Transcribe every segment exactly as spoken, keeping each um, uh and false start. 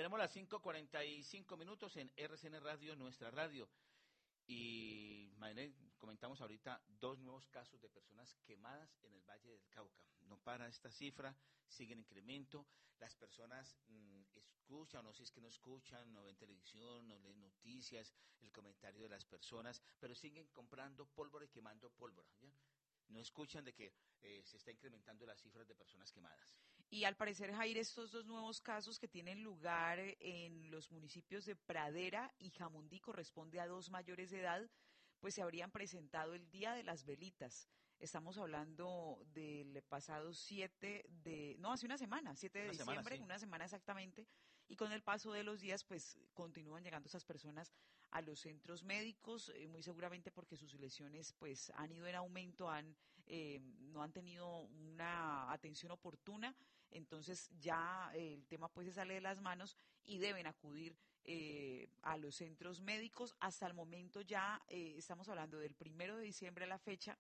Tenemos las cinco cuarenta y cinco minutos en R C N Radio, nuestra radio. Y, Mayre, comentamos ahorita dos nuevos casos de personas quemadas en el Valle del Cauca. No para esta cifra, sigue en incremento. Las personas mmm, escuchan, no sé si es que no escuchan, no ven televisión, no leen noticias, el comentario de las personas, pero siguen comprando pólvora y quemando pólvora, ¿ya? No escuchan de que eh, se está incrementando las cifras de personas quemadas. Y al parecer, Jair, estos dos nuevos casos que tienen lugar en los municipios de Pradera y Jamundí, corresponde a dos mayores de edad, pues se habrían presentado el día de las velitas. Estamos hablando del pasado siete de, no, hace una semana, siete de diciembre, semana, sí. una semana exactamente, y con el paso de los días, pues continúan llegando esas personas a los centros médicos, eh, muy seguramente porque sus lesiones, pues, han ido en aumento, han, eh, no han tenido una atención oportuna, entonces ya eh, el tema, pues, se sale de las manos y deben acudir eh, a los centros médicos. Hasta el momento ya eh, estamos hablando del primero de diciembre a la fecha.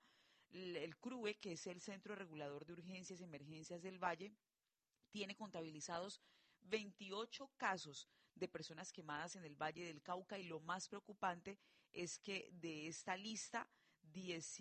El C R U E, que es el Centro Regulador de Urgencias y Emergencias del Valle, tiene contabilizados veintiocho casos de personas quemadas en el Valle del Cauca, y lo más preocupante es que de esta lista, diez,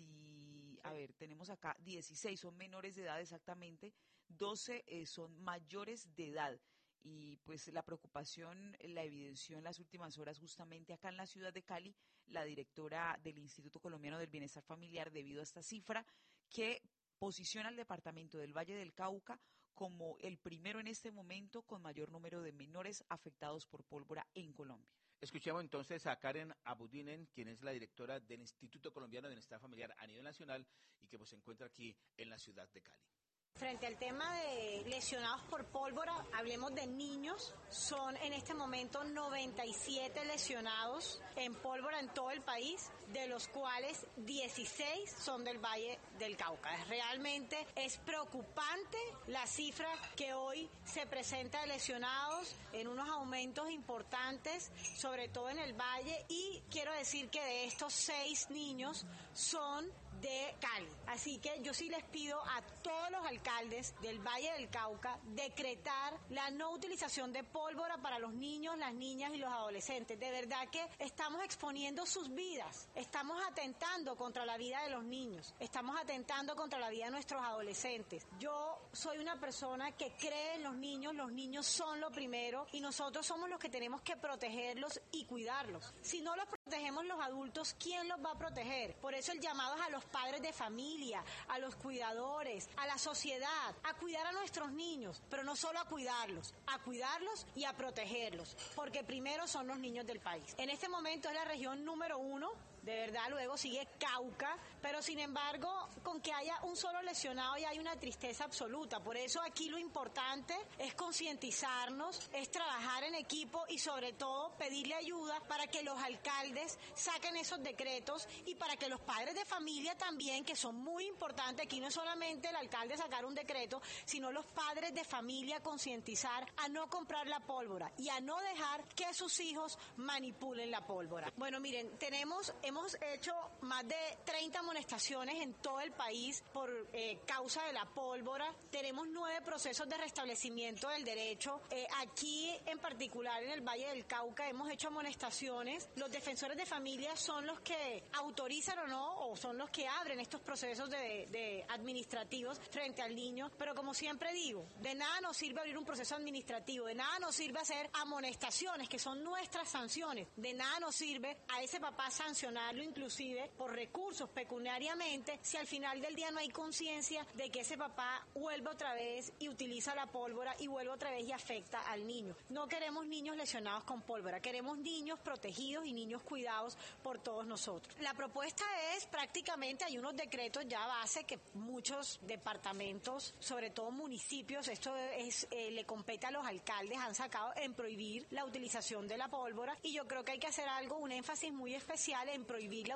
a ver, tenemos acá dieciséis son menores de edad exactamente, doce eh, son mayores de edad. Y pues la preocupación la evidenció en las últimas horas justamente acá en la ciudad de Cali la directora del Instituto Colombiano del Bienestar Familiar, debido a esta cifra que posiciona al departamento del Valle del Cauca como el primero en este momento con mayor número de menores afectados por pólvora en Colombia. Escuchemos entonces a Karen Abudinen, quien es la directora del Instituto Colombiano de Bienestar Familiar a nivel nacional y que pues se encuentra aquí en la ciudad de Cali. Frente al tema de lesionados por pólvora, hablemos de niños. Son en este momento noventa y siete lesionados en pólvora en todo el país, de los cuales dieciséis son del Valle del Cauca. Realmente es preocupante la cifra que hoy se presenta de lesionados, en unos aumentos importantes, sobre todo en el Valle, y quiero decir que de estos seis niños son de Cali. Así que yo sí les pido a todos los alcaldes del Valle del Cauca decretar la no utilización de pólvora para los niños, las niñas y los adolescentes. De verdad que estamos exponiendo sus vidas, estamos atentando contra la vida de los niños, estamos atentando contra la vida de nuestros adolescentes. Yo soy una persona que cree en los niños, los niños son lo primero y nosotros somos los que tenemos que protegerlos y cuidarlos. Si no los protegemos los adultos, ¿quién los va a proteger? Por eso el llamado es a los padres de familia, a los cuidadores, a la sociedad, a cuidar a nuestros niños, pero no solo a cuidarlos, a cuidarlos y a protegerlos, porque primero son los niños del país. En este momento es la región número uno, de verdad, luego sigue Cauca, pero sin embargo, con que haya un solo lesionado ya hay una tristeza absoluta. Por eso aquí lo importante es concientizarnos, es trabajar en equipo y sobre todo pedirle ayuda para que los alcaldes saquen esos decretos y para que los padres de familia también, que son muy importantes. Aquí no es solamente el alcalde sacar un decreto, sino los padres de familia concientizar a no comprar la pólvora y a no dejar que sus hijos manipulen la pólvora. Bueno, miren, tenemos... Hemos hecho más de treinta amonestaciones en todo el país por eh, causa de la pólvora. Tenemos nueve procesos de restablecimiento del derecho. Eh, aquí, en particular, en el Valle del Cauca, hemos hecho amonestaciones. Los defensores de familia son los que autorizan o no, o son los que abren estos procesos de, de administrativos frente al niño. Pero como siempre digo, de nada nos sirve abrir un proceso administrativo, de nada nos sirve hacer amonestaciones, que son nuestras sanciones. De nada nos sirve a ese papá sancionar inclusive por recursos pecuniariamente, si al final del día no hay conciencia de que ese papá vuelve otra vez y utiliza la pólvora y vuelve otra vez y afecta al niño. No queremos niños lesionados con pólvora, queremos niños protegidos y niños cuidados por todos nosotros. La propuesta es prácticamente, hay unos decretos ya base que muchos departamentos, sobre todo municipios, esto es eh, le compete a los alcaldes, han sacado en prohibir la utilización de la pólvora, y yo creo que hay que hacer algo, un énfasis muy especial en prohibir la utilización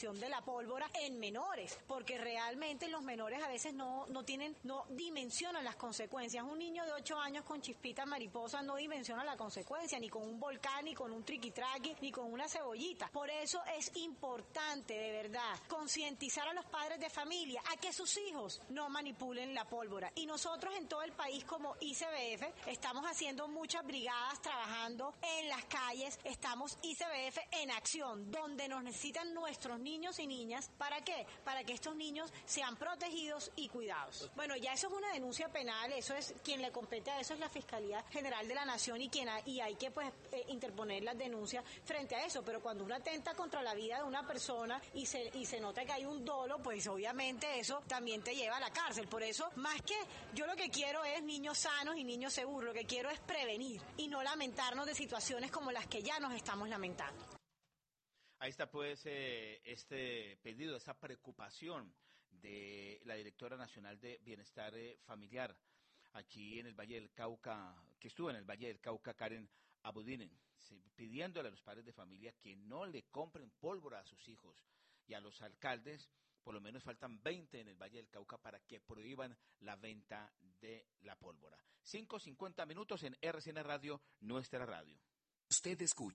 utilización de la pólvora en menores, porque realmente los menores a veces no, no tienen, no dimensionan las consecuencias. Un niño de ocho años con chispita mariposa no dimensiona la consecuencia, ni con un volcán, ni con un triquitraqui, ni con una cebollita. Por eso es importante, de verdad, concientizar a los padres de familia a que sus hijos no manipulen la pólvora. Y nosotros en todo el país como I C B F estamos haciendo muchas brigadas trabajando en las calles, estamos I C B F en acción, donde nos necesitan nuestros niños y niñas. ¿Para qué? Para que estos niños sean protegidos y cuidados. Bueno, ya eso es una denuncia penal, eso es quien le compete a eso es la Fiscalía General de la Nación y quien ha, y hay que pues eh, interponer las denuncias frente a eso, pero cuando uno atenta contra la vida de una persona y se y se nota que hay un dolo, pues obviamente eso también te lleva a la cárcel. Por eso, más que yo lo que quiero es niños sanos y niños seguros, lo que quiero es prevenir y no lamentarnos de situaciones como las que ya nos estamos lamentando. Ahí está pues eh, este pedido, esa preocupación de la directora nacional de Bienestar eh, Familiar aquí en el Valle del Cauca, que estuvo en el Valle del Cauca, Karen Abudinen, pidiéndole a los padres de familia que no le compren pólvora a sus hijos y a los alcaldes. Por lo menos faltan veinte en el Valle del Cauca para que prohíban la venta de la pólvora. cinco cincuenta minutos en R C N Radio, nuestra radio. Usted escucha